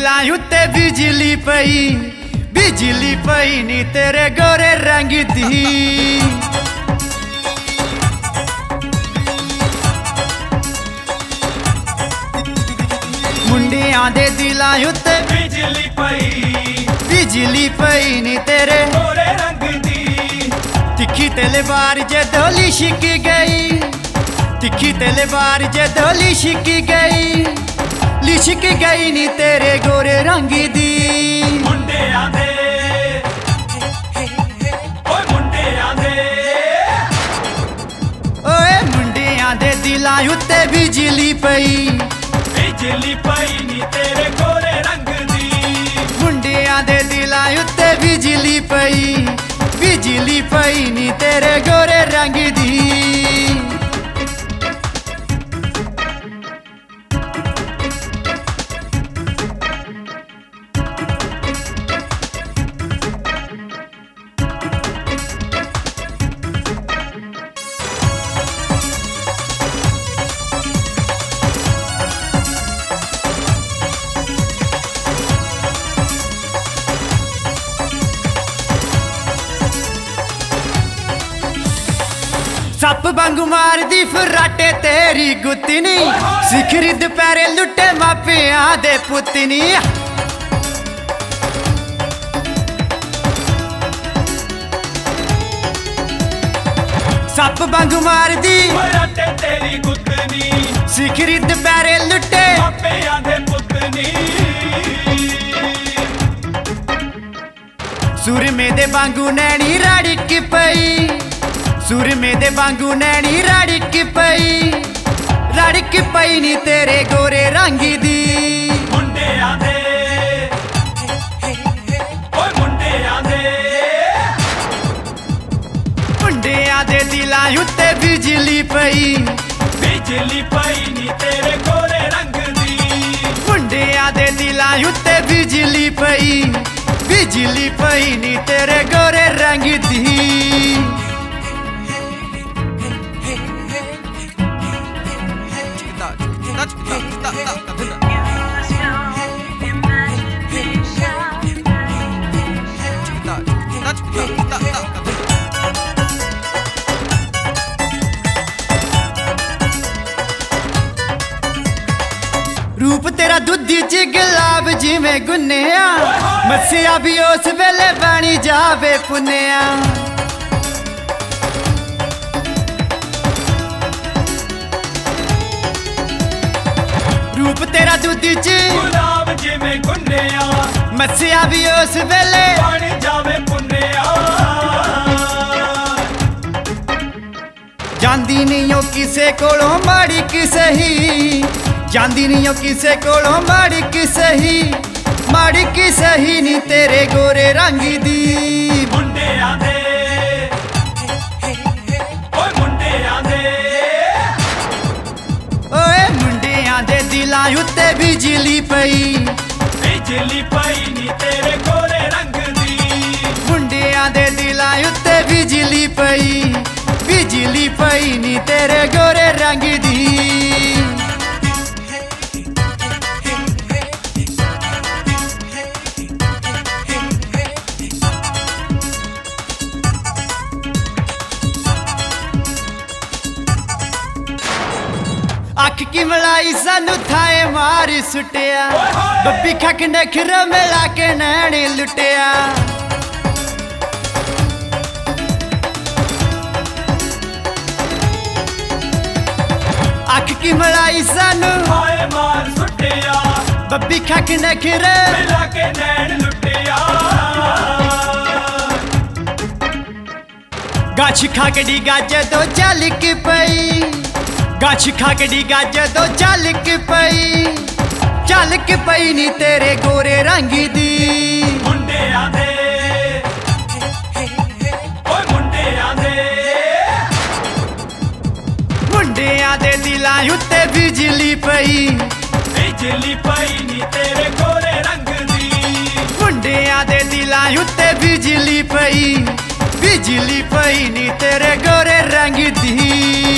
दिलां उत्ते बिजली पई नी तेरे गोरे रंग दी। मुंडियां दे दिलां उत्ते बिजली पई नी तेरे गोरे रंग दी। तिखी तलवार जदों लिशक गई, तिखी तलवार जदों लिशक गई नी तेरे गोरे रंग दी। मुंडियां दे ओए मुंडियां दे दिलां उत्ते बिजली पई नी तेरे गोरे रंग दी। मुंडियां दे दिलां उत्ते बिजली पई नी तेरे गोरे रंग दी। सप वांगू मार दी फराटे तेरी गुत्तनी, सिखरी दुपहरे लुटे मापियां दे पुत्तनी। सप वांगू मार दी फराटे तेरी गुत्तनी, सिखरी दुपहरे लुटे मापियां दे पुत्तनी। सुरमे दे वांगू नैनी रड़क पई, सुरमे दे वांगू नैनी रड़क पई नी तेरे गोरे रंग दी। मुंडियां दे दिलां उत्ते बिजली पई नी तेरे गोरे रंग दी। मुंडियां दे दिलां उत्ते बिजली पई नी तेरे गोरे रंग दी। रूप तेरा दुधी च गुलाब जिवें गुन्नेआ, मस्सिया भी उस वेले बनी जावे पुन्नेआ। रूप तेरा दुधी च गुलाब जिवें गुन्नेआ, मस्सिया भी उस वेले बनी जावे पुन्नेआ। जांदी नहीं ओ किसे कोलों माड़ी कि सही, जांदी नहीं ओ किसे कोलों माड़ी कि सही नी तेरे गोरे रंग दी। मुंडियां दे ओए मुंडियां दे दिलां उत्ते बिजली पई नी तेरे गोरे रंग दी। मुंडियां दे दिलां उत्ते बिजली पई नी तेरे गोरे रंग दी। अख की मलाई सानू थाए मार सुटिया, बब्बी खक नखर मिला के नैनी लुटिया। अख की मलाई सानू थाए मार सुटिया, बब्बी खक नखर मिला के नैन लुटिया। गाछ खाकड़ी गाज दो झलक पई, गाछ खाकड़ी गाज दो झलक पई नी तेरे गोरे रंग दी। मुंडियां दे दिलां उत्ते बिजली पई नी तेरे गोरे रंग दी। मुंडियां दे दिलां उत्ते बिजली पई नी तेरे गोरे रंग दी।